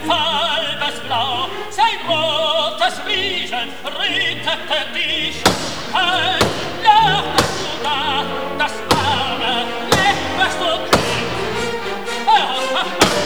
falbes Blau, sein rotes Riechen rettete dich. Kein lachtest du da, das arme, lächelst du Kind.